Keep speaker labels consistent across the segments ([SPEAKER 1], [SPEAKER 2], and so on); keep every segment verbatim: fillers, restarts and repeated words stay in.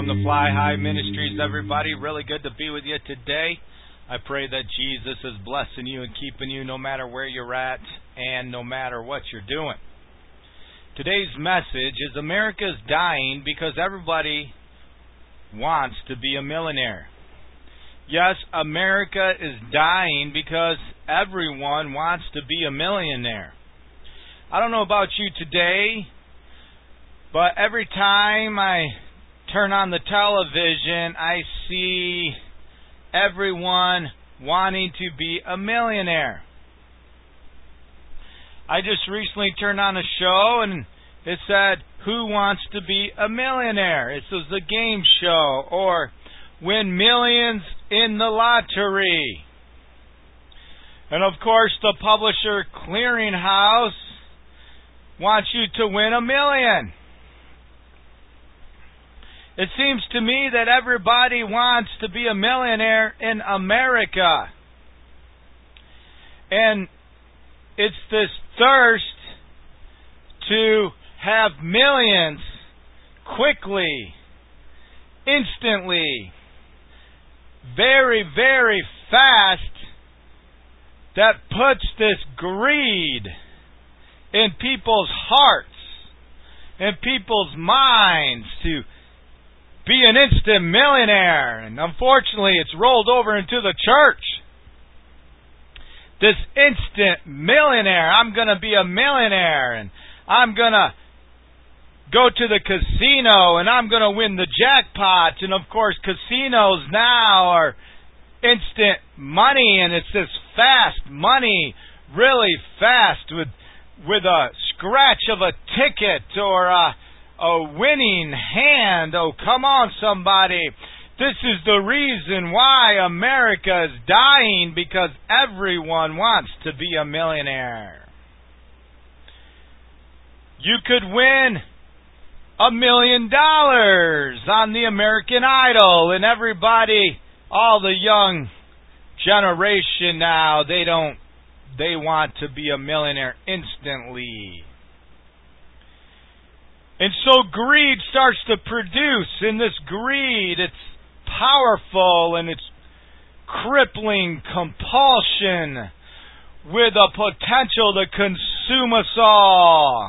[SPEAKER 1] from the Fly High Ministries, everybody. Really good to be with you today. I pray that Jesus is blessing you and keeping you no matter where you're at and no matter what you're doing. Today's message is America's dying because everybody wants to be a millionaire. Yes, America is dying because everyone wants to be a millionaire. I don't know about you today, but every time I turn on the television, I see everyone wanting to be a millionaire. I just recently turned on a show and it said, "Who wants to be a millionaire?" It was a game show, or win millions in the lottery. And of course, the Publisher Clearinghouse wants you to win a million. It seems to me that everybody wants to be a millionaire in America. And it's this thirst to have millions quickly, instantly, very, very fast that puts this greed in people's hearts, in people's minds to be an instant millionaire. And unfortunately, it's rolled over into the church. This instant millionaire. I'm going to be a millionaire, and I'm going to go to the casino, and I'm going to win the jackpot. And of course, casinos now are instant money, and it's this fast money, really fast, with with a scratch of a ticket or a A winning hand. Oh, come on, somebody. This is the reason why America is dying, because everyone wants to be a millionaire. You could win a million dollars on the American Idol, and everybody, all the young generation now, they don't, they want to be a millionaire instantly. And so greed starts to produce, and this greed, it's powerful and it's crippling compulsion with a potential to consume us all.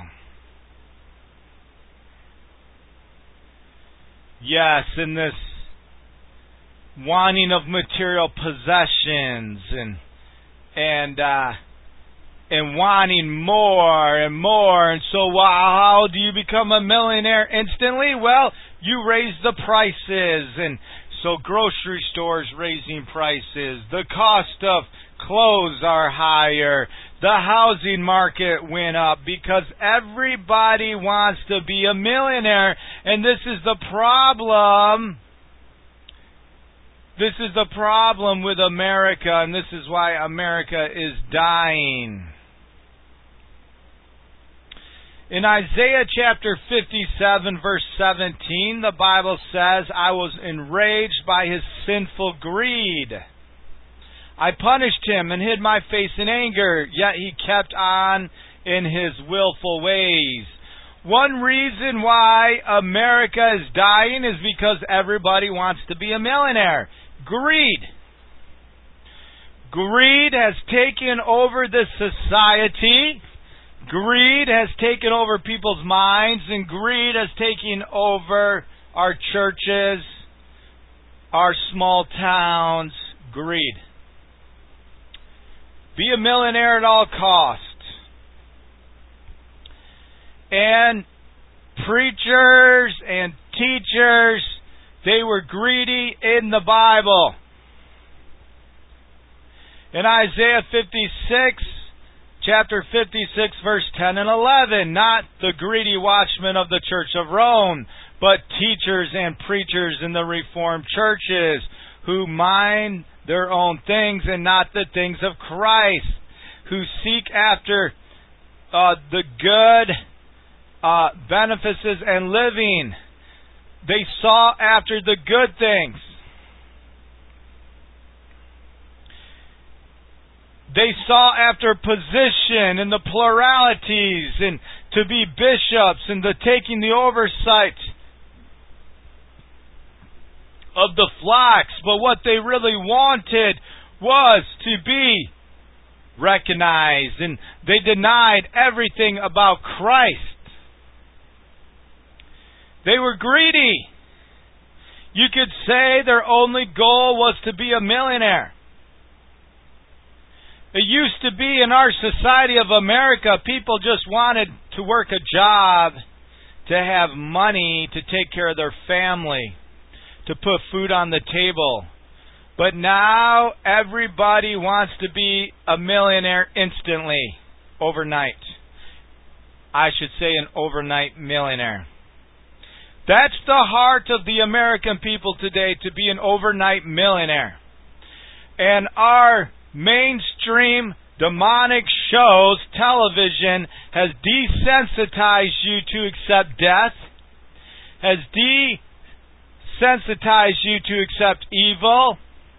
[SPEAKER 1] Yes, in this wanting of material possessions and and uh and wanting more and more. And so how do you become a millionaire instantly? Well, you raise the prices. And so grocery stores raising prices. The cost of clothes are higher. The housing market went up because everybody wants to be a millionaire. And this is the problem. This is the problem with America, and this is why America is dying. In Isaiah chapter fifty-seven, verse seventeen, the Bible says, "I was enraged by his sinful greed. I punished him and hid my face in anger, yet he kept on in his willful ways." One reason why America is dying is because everybody wants to be a millionaire. Greed. Greed has taken over this society. Greed has taken over people's minds, and greed has taken over our churches, our small towns. Greed. Be a millionaire at all costs. And preachers and teachers, they were greedy in the Bible. In Isaiah fifty-six, chapter fifty-six, verse ten and eleven, not the greedy watchmen of the Church of Rome, but teachers and preachers in the Reformed churches who mind their own things and not the things of Christ, who seek after uh, the good uh, benefices and living. They sought after the good things. They sought after position and the pluralities and to be bishops and the taking the oversight of the flocks, but what they really wanted was to be recognized, and they denied everything about Christ. They were greedy. You could say their only goal was to be a millionaire. It used to be in our society of America, people just wanted to work a job, to have money, to take care of their family, to put food on the table. But now everybody wants to be a millionaire instantly, overnight. I should say an overnight millionaire. That's the heart of the American people today, to be an overnight millionaire. And our mainstream demonic shows, television, has desensitized you to accept death, has desensitized you to accept evil.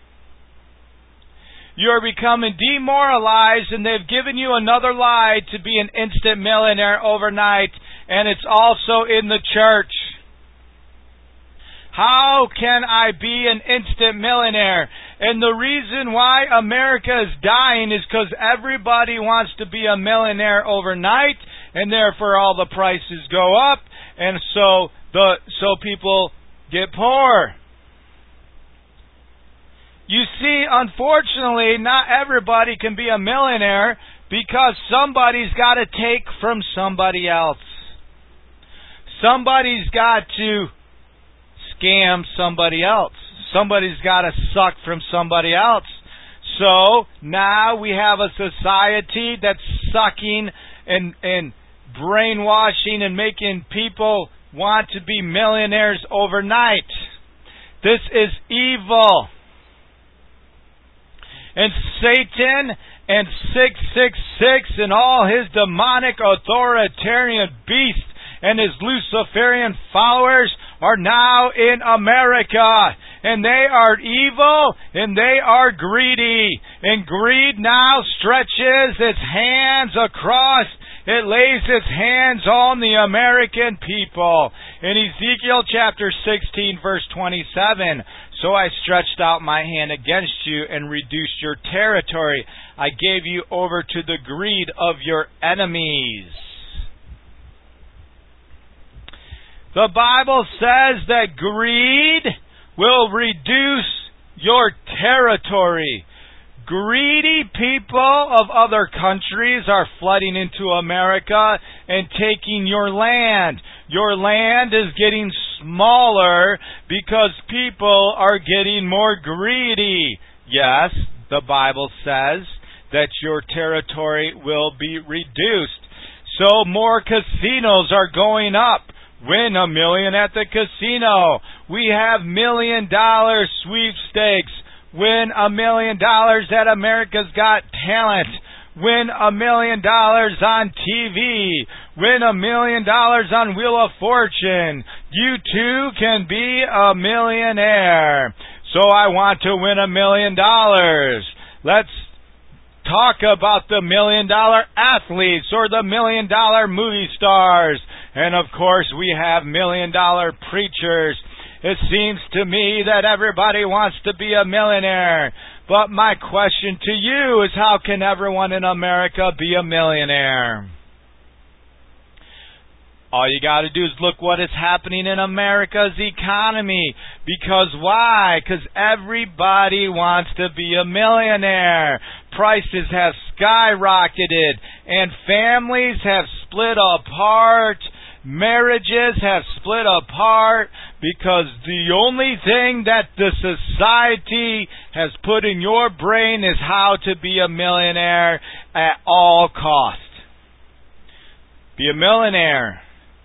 [SPEAKER 1] You are becoming demoralized, and they've given you another lie to be an instant millionaire overnight, and it's also in the church. How can I be an instant millionaire? And the reason why America is dying is because everybody wants to be a millionaire overnight, and therefore all the prices go up, and so the so people get poor. You see, unfortunately, not everybody can be a millionaire because somebody's got to take from somebody else. Somebody's got to scam somebody else. Somebody's got to suck from somebody else. So now we have a society that's sucking and, and brainwashing and making people want to be millionaires overnight. This is evil. And Satan and six six six and all his demonic authoritarian beasts and his Luciferian followers are now in America, and they are evil, and they are greedy, and greed now stretches its hands across, it lays its hands on the American people. In Ezekiel chapter sixteen verse twenty-seven, so I stretched out my hand against you and reduced your territory. I gave you over to the greed of your enemies. The Bible says that greed will reduce your territory. Greedy people of other countries are flooding into America and taking your land. Your land is getting smaller because people are getting more greedy. Yes, the Bible says that your territory will be reduced. So more casinos are going up. Win a million at the casino. We have million dollar sweepstakes. Win a million dollars at America's Got Talent. Win a million dollars on T V. Win a million dollars on Wheel of Fortune. You too can be a millionaire. So I want to win a million dollars. Let's talk about the million dollar athletes or the million dollar movie stars. And of course we have million dollar preachers. It seems to me that everybody wants to be a millionaire. But my question to you is, how can everyone in America be a millionaire? All you got to do is look what is happening in America's economy. Because why? Because everybody wants to be a millionaire. Prices have skyrocketed and families have split apart. Marriages have split apart because the only thing that the society has put in your brain is how to be a millionaire at all cost. Be a millionaire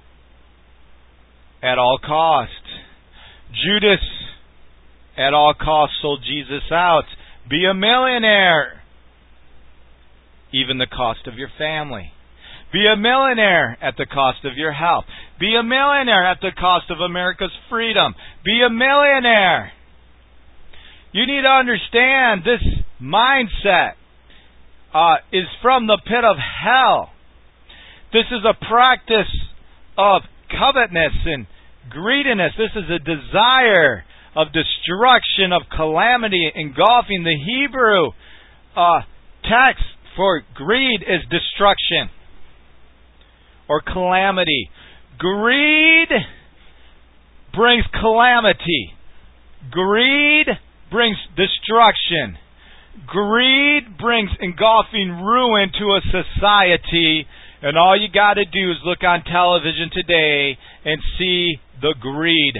[SPEAKER 1] at all cost. Judas at all costs sold Jesus out. Be a millionaire, even the cost of your family. Be a millionaire at the cost of your health. Be a millionaire at the cost of America's freedom. Be a millionaire. You need to understand this mindset uh, is from the pit of hell. This is a practice of covetousness and greediness. This is a desire of destruction, of calamity, engulfing. The Hebrew uh, text for greed is destruction or calamity. Greed brings calamity. Greed brings destruction. Greed brings engulfing ruin to a society. And all you got to do is look on television today and see the greed.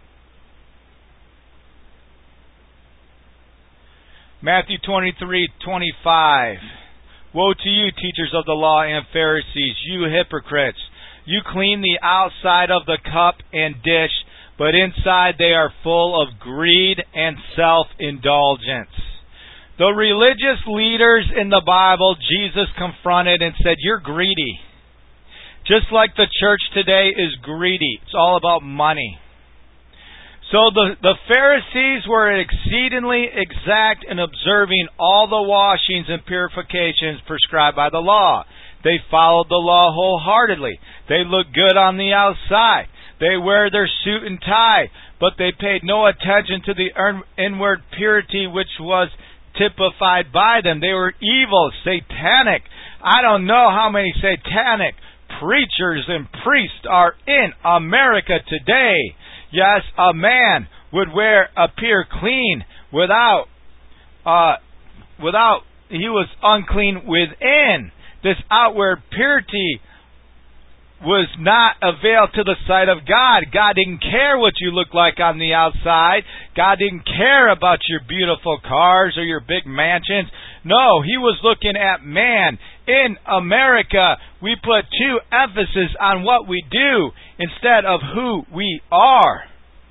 [SPEAKER 1] Matthew twenty-three twenty-five. Woe to you, teachers of the law and Pharisees, you hypocrites! You clean the outside of the cup and dish, but inside they are full of greed and self-indulgence. The religious leaders in the Bible, Jesus confronted and said, you're greedy. Just like the church today is greedy. It's all about money. So the, the Pharisees were exceedingly exact in observing all the washings and purifications prescribed by the law. They followed the law wholeheartedly. They looked good on the outside. They wear their suit and tie, but they paid no attention to the inward purity which was typified by them. They were evil, satanic. I don't know how many satanic preachers and priests are in America today. Yes, a man would wear appear clean without, uh, without he was unclean within. This outward purity was not availed to the sight of God. God didn't care what you look like on the outside. God didn't care about your beautiful cars or your big mansions. No, He was looking at man. In America, we put too emphasis on what we do instead of who we are.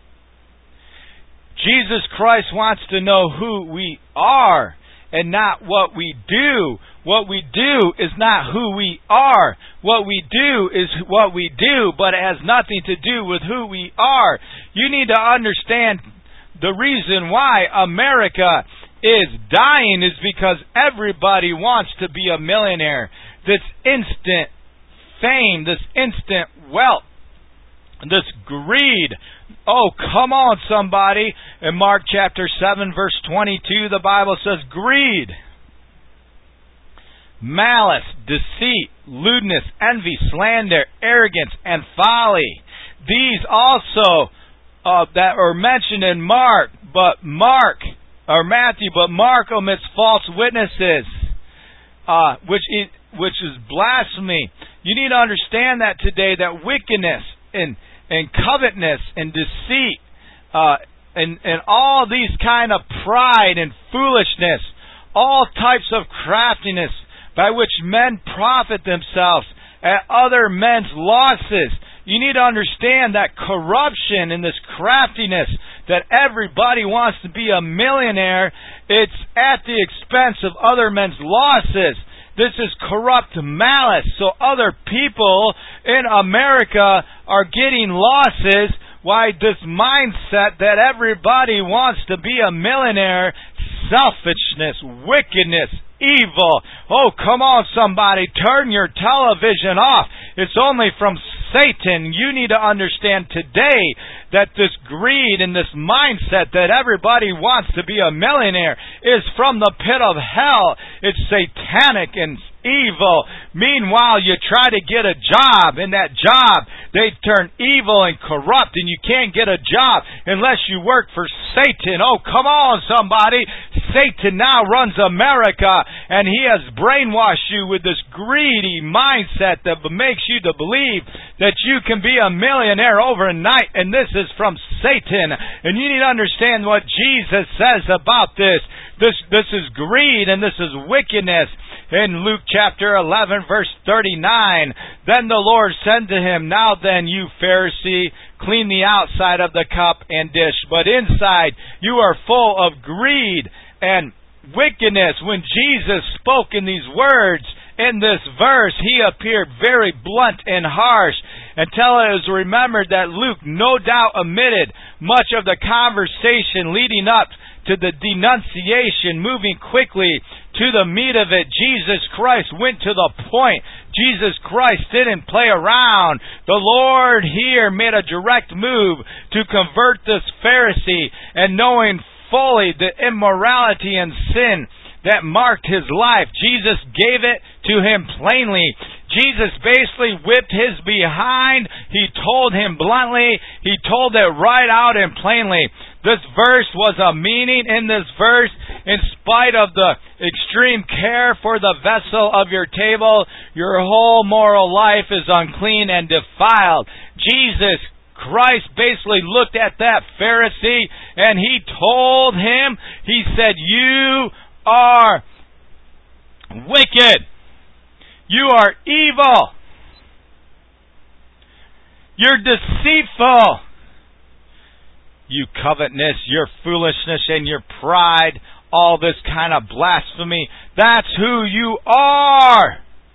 [SPEAKER 1] Jesus Christ wants to know who we are and not what we do. What we do is not who we are. What we do is what we do, but it has nothing to do with who we are. You need to understand the reason why America is dying is because everybody wants to be a millionaire. This instant fame, this instant wealth, this greed. Oh, come on, somebody. In Mark chapter seven, verse twenty-two, the Bible says, greed, malice, deceit, lewdness, envy, slander, arrogance, and folly. These also uh, that are mentioned in Mark, but Mark, or Matthew, but Mark omits false witnesses, uh, which is, which is blasphemy. You need to understand that today, that wickedness and and covetousness and deceit uh, and and all these kind of pride and foolishness, all types of craftiness by which men profit themselves at other men's losses. You need to understand that corruption and this craftiness, that everybody wants to be a millionaire, it's at the expense of other men's losses. This is corrupt malice. So other people in America are getting losses. Why? This mindset that everybody wants to be a millionaire, selfishness, wickedness, evil. Oh, come on, somebody. Turn your television off. It's only from Satan. You need to understand today that this greed and this mindset that everybody wants to be a millionaire is from the pit of hell. It's satanic and evil. Meanwhile, you try to get a job. In that job, they turn evil and corrupt, and you can't get a job unless you work for Satan. Oh, come on, somebody. Satan now runs America, and he has brainwashed you with this greedy mindset that makes you to believe that you can be a millionaire overnight, and this is from Satan. And you need to understand what Jesus says about this. This, this is greed and this is wickedness. In Luke chapter eleven, verse thirty-nine, then the Lord said to him, now then, you Pharisee, clean the outside of the cup and dish, but inside you are full of greed and wickedness. When Jesus spoke in these words, in this verse, he appeared very blunt and harsh, until it was remembered that Luke no doubt omitted much of the conversation leading up to the denunciation. Moving quickly to the meat of it, Jesus Christ went to the point Jesus Christ didn't play around. The Lord here made a direct move to convert this Pharisee, and knowing fully the immorality and sin that marked his life, Jesus gave it to him plainly. Jesus basically whipped his behind. He told him bluntly. He told it right out and plainly. This verse was a meaning in this verse. In spite of the extreme care for the vessel of your table, your whole moral life is unclean and defiled. Jesus Christ basically looked at that Pharisee and he told him, he said, "You are wicked. You are evil. You're deceitful. You covetousness, your foolishness, and your pride, all this kind of blasphemy, that's who you are."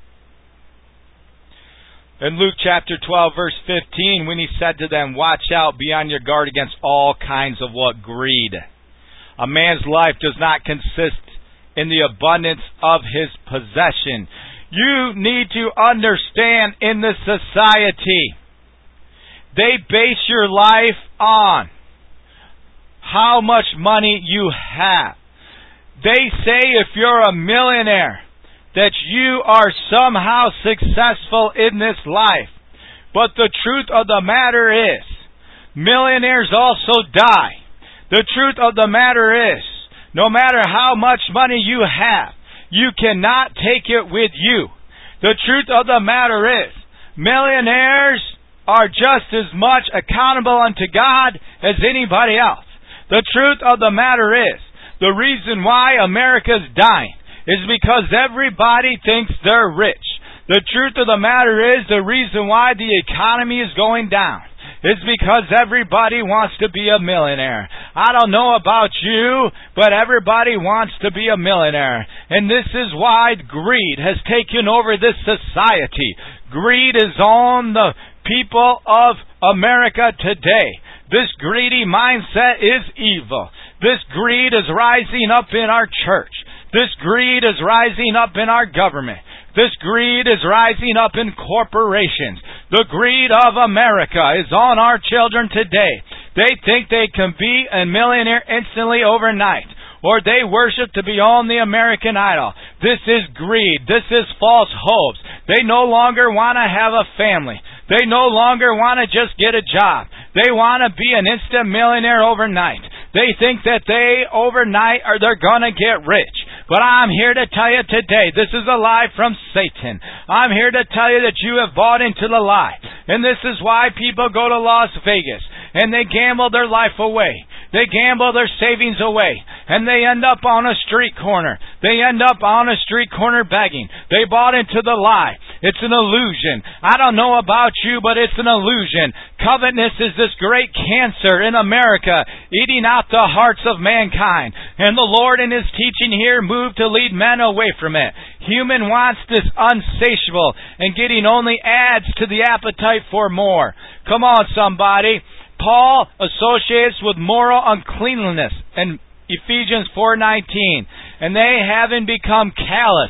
[SPEAKER 1] In Luke chapter twelve, verse fifteen, when he said to them, "Watch out, be on your guard against all kinds of" what? Greed. A man's life does not consist in the abundance of his possession. You need to understand, in this society, they base your life on how much money you have. They say if you're a millionaire, that you are somehow successful in this life. But the truth of the matter is, millionaires also die. The truth of the matter is, no matter how much money you have, you cannot take it with you. The truth of the matter is, millionaires are just as much accountable unto God as anybody else. The truth of the matter is, the reason why America's dying is because everybody thinks they're rich. The truth of the matter is, the reason why the economy is going down is because everybody wants to be a millionaire. I don't know about you, but everybody wants to be a millionaire. And this is why greed has taken over this society. Greed is on the people of America today. This greedy mindset is evil. This greed is rising up in our church. This greed is rising up in our government. This greed is rising up in corporations. The greed of America is on our children today. They think they can be a millionaire instantly overnight, or they worship to be on the American Idol. This is greed. This is false hopes. They no longer want to have a family. They no longer want to just get a job. They want to be an instant millionaire overnight. They think that they overnight are they're going to get rich. But I'm here to tell you today, this is a lie from Satan. I'm here to tell you that you have bought into the lie. And this is why people go to Las Vegas and they gamble their life away. They gamble their savings away. And they end up on a street corner. They end up on a street corner begging. They bought into the lie. It's an illusion. I don't know about you, but it's an illusion. Covetousness is this great cancer in America, eating out the hearts of mankind. And the Lord in His teaching here moved to lead men away from it. Human wants this unsatiable, and getting only adds to the appetite for more. Come on, somebody. Paul associates with moral uncleanliness in Ephesians four nineteen. And they, having become callous,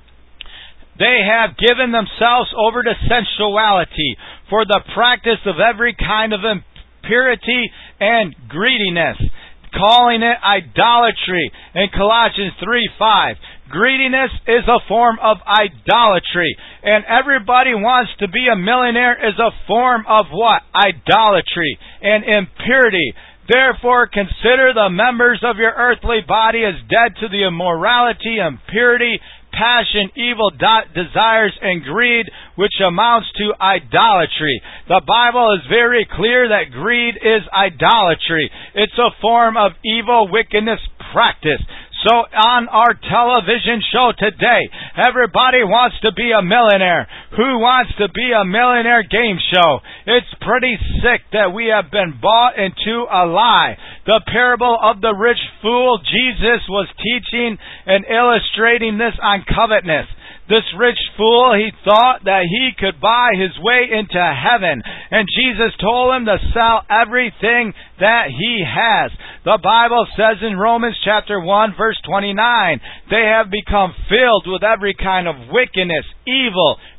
[SPEAKER 1] they have given themselves over to sensuality for the practice of every kind of impurity and greediness, calling it idolatry in Colossians three five. Greediness is a form of idolatry. And everybody wants to be a millionaire is a form of what? Idolatry and impurity. Therefore, consider the members of your earthly body as dead to the immorality, impurity, passion, evil de- desires, and greed, which amounts to idolatry. The Bible is very clear that greed is idolatry. It's a form of evil wickedness practice. So on our television show today, everybody wants to be a millionaire. Who wants to be a millionaire game show? It's pretty sick that we have been bought into a lie. The parable of the rich fool, Jesus was teaching and illustrating this on covetousness. This rich fool, he thought that he could buy his way into heaven. And Jesus told him to sell everything that he has. The Bible says in Romans chapter one, verse twenty-nine, they have become filled with every kind of wickedness, evil,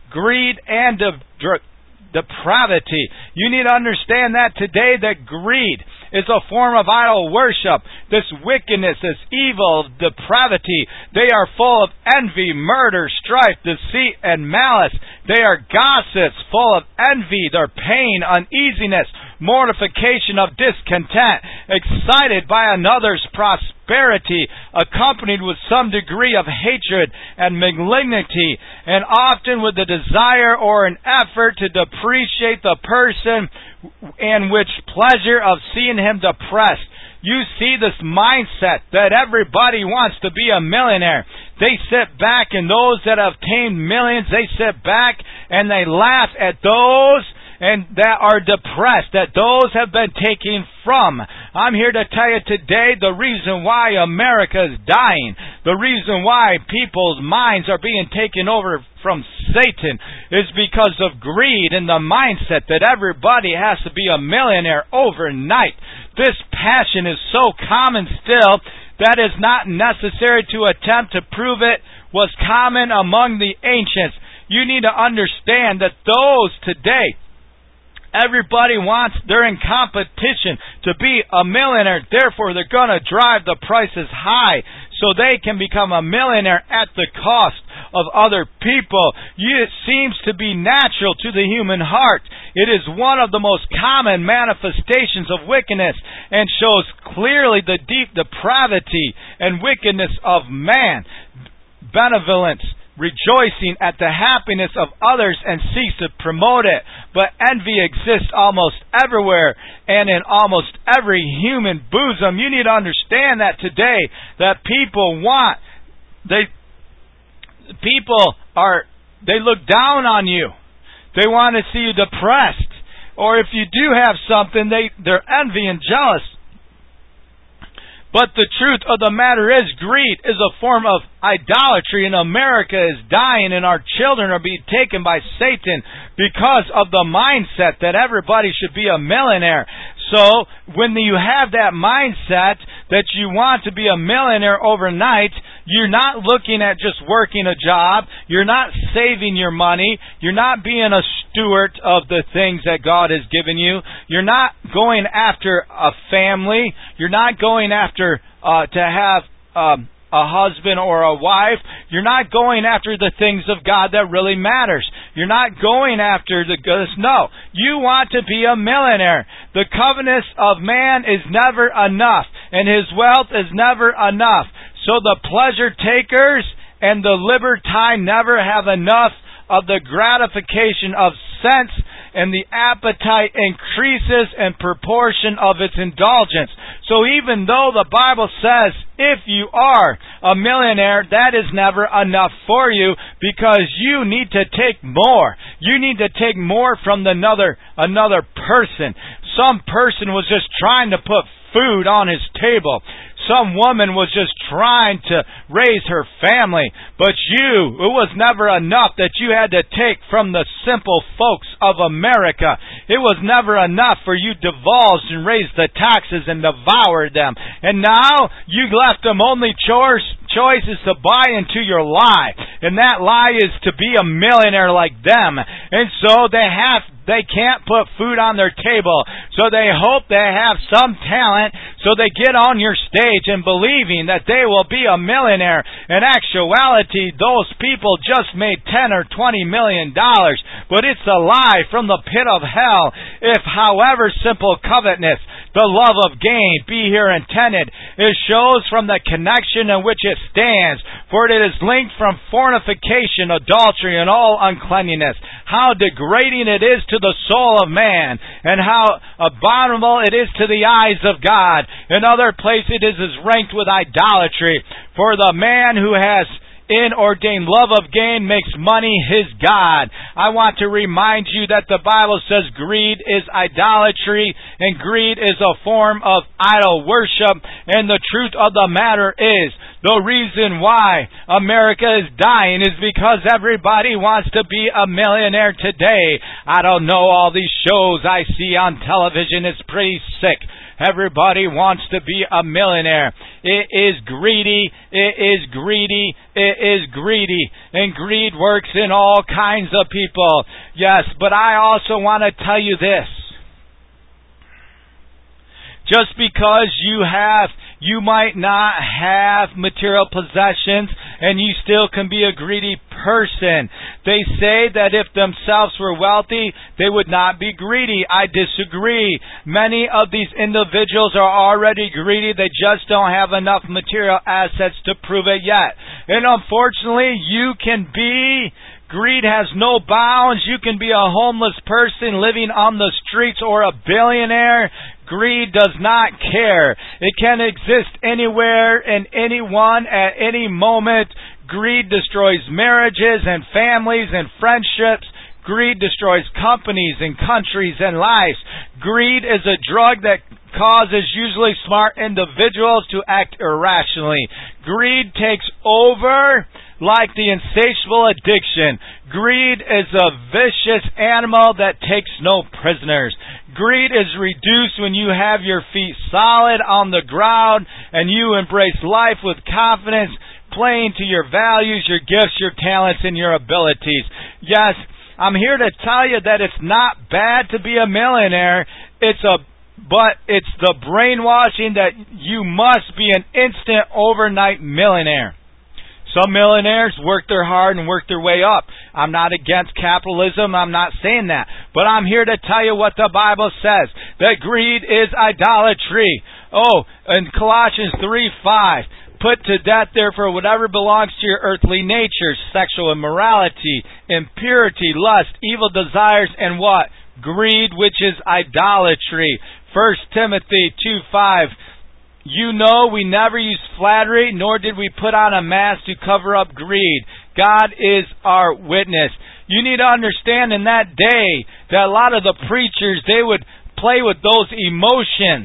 [SPEAKER 1] greed and de- de- depravity. You need to understand that today, that greed is a form of idol worship. This wickedness, this evil, depravity, they are full of envy, murder, strife, deceit, and malice. They are gossips, full of envy, their pain, uneasiness, mortification of discontent, excited by another's prosperity, accompanied with some degree of hatred and malignity, and often with the desire or an effort to depreciate the person and which pleasure of seeing him depressed. You see this mindset that everybody wants to be a millionaire. They sit back, and those that have obtained millions, they sit back and they laugh at those and that are depressed, that those have been taken from. I'm here to tell you today the reason why America is dying, the reason why people's minds are being taken over from Satan is because of greed and the mindset that everybody has to be a millionaire overnight. This passion is so common still that it's not necessary to attempt to prove it was common among the ancients. You need to understand that those today, everybody wants, they're in competition to be a millionaire. Therefore, they're going to drive the prices high so they can become a millionaire at the cost of other people. It seems to be natural to the human heart. It is one of the most common manifestations of wickedness and shows clearly the deep depravity and wickedness of man. Benevolence, rejoicing at the happiness of others and seeks to promote it. But envy exists almost everywhere and in almost every human bosom. You need to understand that today, that people want, they, people are, they look down on you. They want to see you depressed. Or if you do have something, they, they're envy and jealous. But the truth of the matter is, greed is a form of idolatry, and America is dying, and our children are being taken by Satan because of the mindset that everybody should be a millionaire. So, when you have that mindset that you want to be a millionaire overnight, you're not looking at just working a job. You're not saving your money. You're not being a steward of the things that God has given you. You're not going after a family. You're not going after uh, to have um, a husband or a wife. You're not going after the things of God that really matters. You're not going after the goodness. No. You want to be a millionaire. The covenant of man is never enough, and his wealth is never enough. So the pleasure takers and the libertine never have enough of the gratification of sense, and the appetite increases in proportion of its indulgence. So even though the Bible says if you are a millionaire, that is never enough for you, because you need to take more. You need to take more from another another person. Some person was just trying to put food on his table. Some woman was just trying to raise her family. But you, it was never enough that you had to take from the simple folks of America. It was never enough for you divulged and raised the taxes and devoured them. And now you left them only chores, choices to buy into your lie. And that lie is to be a millionaire like them. And so they have They can't put food on their table. So they hope they have some talent, so they get on your stage and believing that they will be a millionaire. In actuality, those people just made ten or twenty million dollars. But it's a lie from the pit of hell. If, however simple covetousness, the love of gain, be here intended, it shows from the connection in which it stands. For it is linked from fornication, adultery, and all uncleanness. How degrading it is to the soul of man, and how abominable it is to the eyes of God. In other places it is ranked with idolatry. For the man who has inordained love of gain makes money his God. I want to remind you that the Bible says greed is idolatry, and greed is a form of idol worship. And the truth of the matter is, The reason why America is dying is because everybody wants to be a millionaire today. I don't know, all these shows I see on television, it's pretty sick. Everybody wants to be a millionaire. It is greedy. It is greedy. It is greedy. And greed works in all kinds of people. Yes, but I also want to tell you this. Just because you have, you might not have material possessions and you still can be a greedy person. They say that if themselves were wealthy, they would not be greedy. I disagree. Many of these individuals are already greedy. They just don't have enough material assets to prove it yet. And unfortunately, you can be greed has no bounds. You can be a homeless person living on the streets or a billionaire. Greed does not care. It can exist anywhere and anyone at any moment. Greed destroys marriages and families and friendships. Greed destroys companies and countries and lives. Greed is a drug that causes usually smart individuals to act irrationally. Greed takes over like the insatiable addiction. Greed is a vicious animal that takes no prisoners. Greed is reduced when you have your feet solid on the ground and you embrace life with confidence, playing to your values, your gifts, your talents, and your abilities. Yes, I'm here to tell you that it's not bad to be a millionaire. It's a But it's the brainwashing that you must be an instant overnight millionaire. Some millionaires work their hard and work their way up. I'm not against capitalism. I'm not saying that. But I'm here to tell you what the Bible says. That greed is idolatry. Oh, in Colossians three five. Put to death, therefore, whatever belongs to your earthly nature, sexual immorality, impurity, lust, evil desires, and what? Greed, which is idolatry. First Timothy two five. You know we never used flattery, nor did we put on a mask to cover up greed. God is our witness. You need to understand in that day that a lot of the preachers, they would play with those emotions.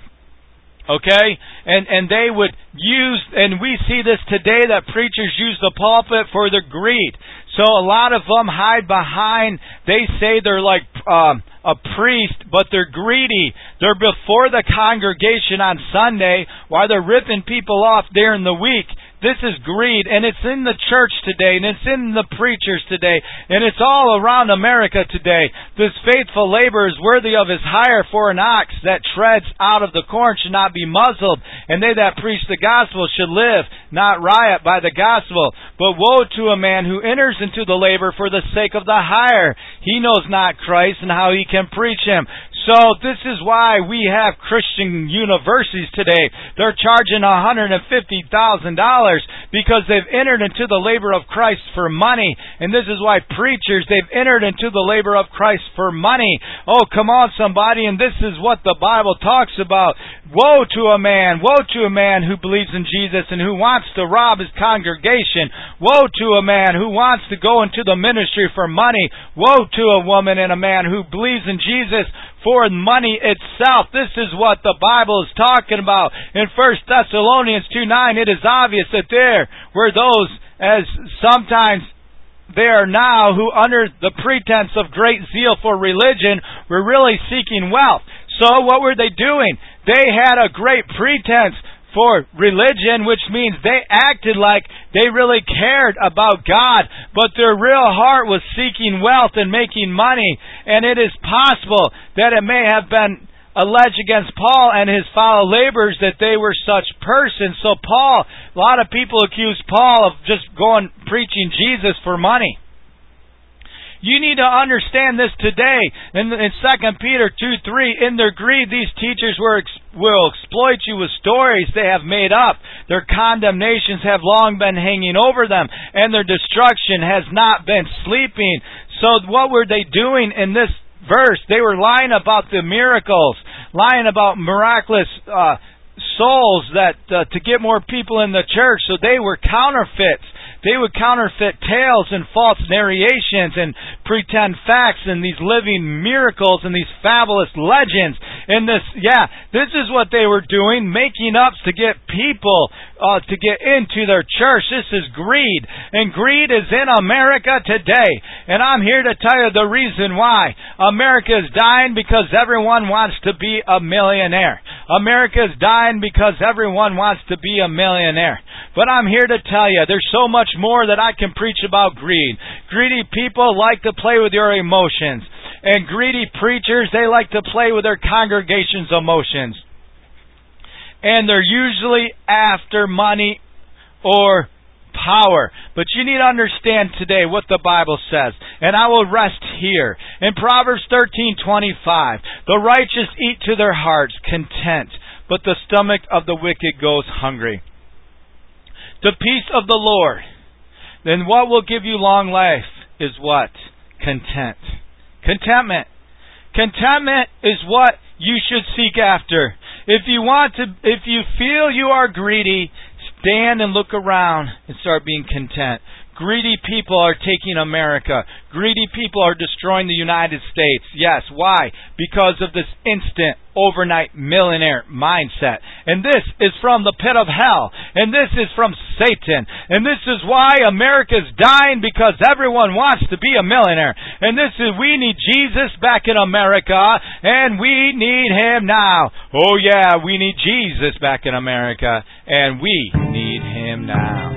[SPEAKER 1] Okay? And and they would use, and we see this today, that preachers use the pulpit for their greed. So a lot of them hide behind, they say they're like um, a priest, but they're greedy. They're before the congregation on Sunday while they're ripping people off during the week. This is greed, and it's in the church today, and it's in the preachers today, and it's all around America today. This faithful labor is worthy of his hire, for an ox that treads out of the corn should not be muzzled, and they that preach the gospel should live, not riot by the gospel. But woe to a man who enters into the labor for the sake of the hire. He knows not Christ and how he can preach him. So this is why we have Christian universities today. They're charging one hundred fifty thousand dollars because they've entered into the labor of Christ for money. And this is why preachers, they've entered into the labor of Christ for money. Oh, come on, somebody. And this is what the Bible talks about. Woe to a man, woe to a man who believes in Jesus and who wants to rob his congregation. Woe to a man who wants to go into the ministry for money. Woe to a woman and a man who believes in Jesus for money itself. This is what the Bible is talking about. In First Thessalonians two nine, it is obvious that there were those, as sometimes they are now, who under the pretense of great zeal for religion were really seeking wealth. So what were they doing? They had a great pretense for religion, which means they acted like they really cared about God, but their real heart was seeking wealth and making money. And it is possible that it may have been alleged against Paul and his fellow laborers that they were such persons. So Paul, a lot of people accuse Paul of just going preaching Jesus for money. You need to understand this today. In, in Second Peter two three, in their greed, these teachers will, ex, will exploit you with stories they have made up. Their condemnations have long been hanging over them, and their destruction has not been sleeping. So what were they doing in this verse? They were lying about the miracles, lying about miraculous uh, souls that uh, to get more people in the church. So they were counterfeits. They would counterfeit tales and false narrations and pretend facts and these living miracles and these fabulous legends. And this, yeah, this is what they were doing, making ups to get people uh, to get into their church. This is greed. And greed is in America today. And I'm here to tell you the reason why. America is dying because everyone wants to be a millionaire. America is dying because everyone wants to be a millionaire. But I'm here to tell you, there's so much more that I can preach about greed. Greedy people like to play with your emotions. And greedy preachers, they like to play with their congregation's emotions. And they're usually after money or power. But you need to understand today what the Bible says. And I will rest here. In Proverbs thirteen twenty-five, the righteous eat to their hearts content, but the stomach of the wicked goes hungry. The peace of the Lord, then what will give you long life is what? Content. Contentment. Contentment is what you should seek after. If you want to, if you feel you are greedy, stand and look around and start being content. Greedy people are taking America. Greedy people are destroying the United States. Yes, why? Because of this instant, overnight millionaire mindset. And this is from the pit of hell. And this is from Satan. And this is why America's dying, because everyone wants to be a millionaire. And this is, we need Jesus back in America, and we need Him now. Oh yeah, we need Jesus back in America, and we need Him now.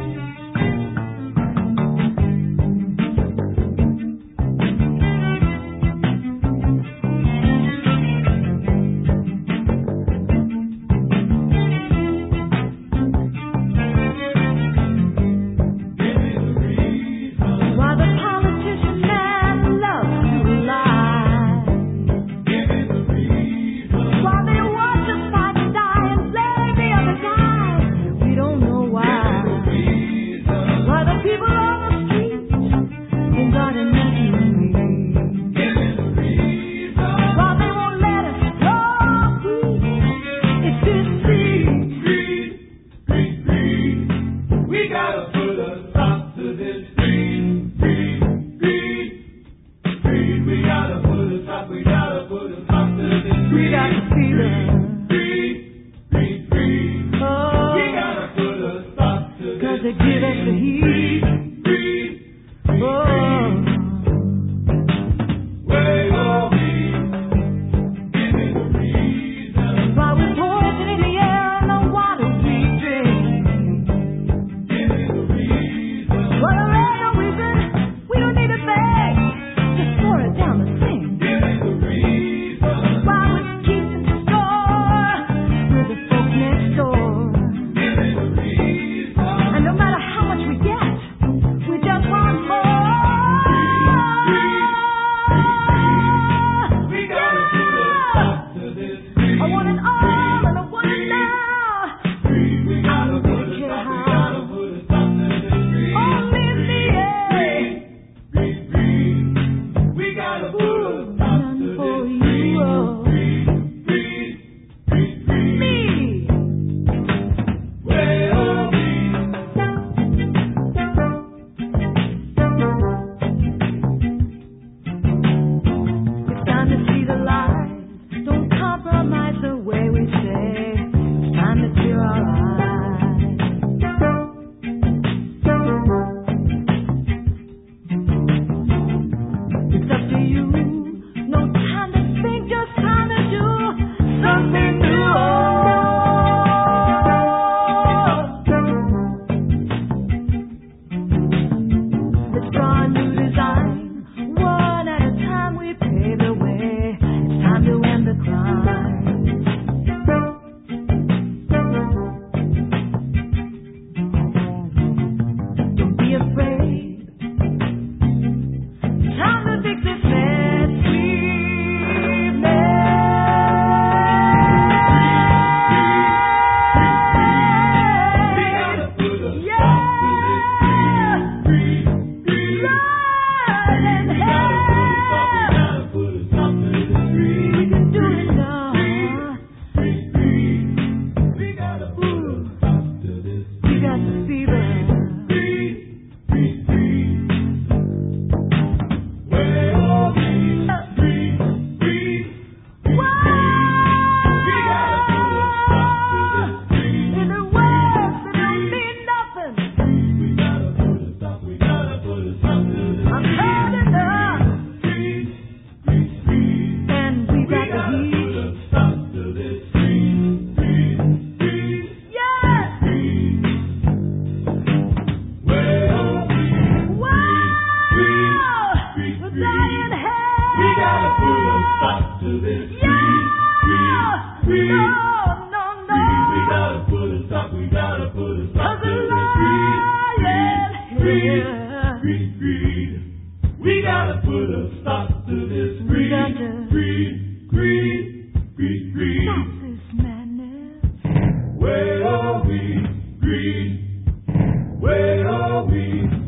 [SPEAKER 2] Where are we?